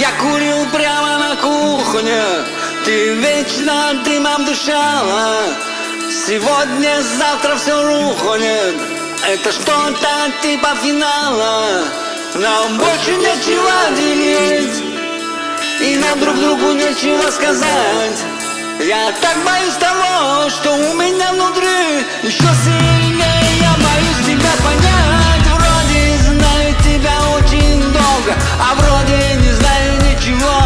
Я курил прямо на кухне, ты вечно дымом дышала. Сегодня, завтра все рухнет, это что-то типа финала. Нам больше нечего делить, и нам друг другу нечего сказать. Я так боюсь того, что у меня внутри. Еще сильнее я боюсь тебя понять. Вроде знаю тебя очень долго, а вроде не знаю ничего.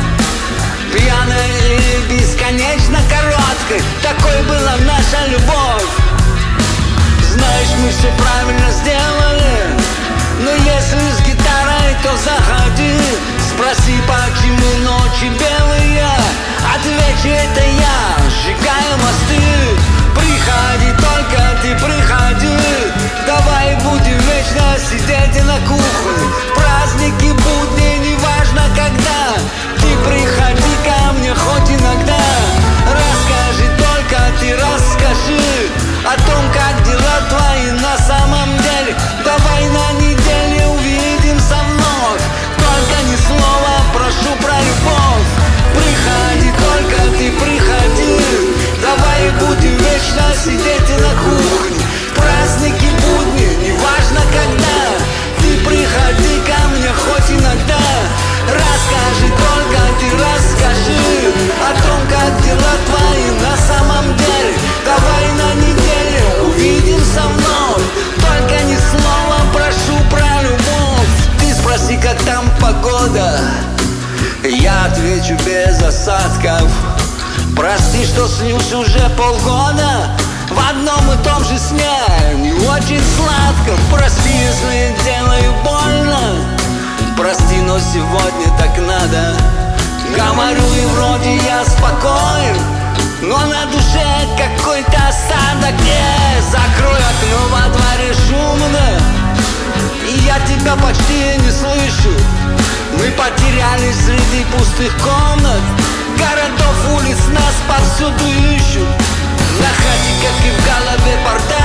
Пьяной и бесконечно короткой, такой была наша любовь. Знаешь, мы все правильно сделали, но если с гитарой, то заходи. Спроси, почему ночи белые, отвечу, это я сжигаю мосты. Приходи, только ты приходи, давай будем вечно сидеть на кухне. Праздники, будни, неважно когда, ты приходи ко мне хоть иногда. Расскажи, только ты расскажи о том, как дела твои на самом деле. Давай на неделе увидимся вновь, только ни слова, прошу про любовь. Приходи, только ты приходи, давай будем вечно сидеть на кухне. Праздники, будни, неважно когда, ты приходи ко мне хоть иногда. Расскажи, только ты расскажи о том, как дела твои на самом деле. Давай на неделе увидимся вновь, только ни слова, прошу про любовь. Ты спроси, как там погода, я отвечу без осадков. Прости, что снюсь уже полгода в одном и том же сне, не очень сладко. Прости, если делаю больно, прости, но сегодня так надо. Говорю, и вроде я спокоен, но на душе какой-то осадок. Закрой окно, во дворе шумно, и я тебя почти не слышу. Мы потерялись среди пустых комнат, городов, улиц, нас повсюду ищут. На хате, как и в голове, бардак.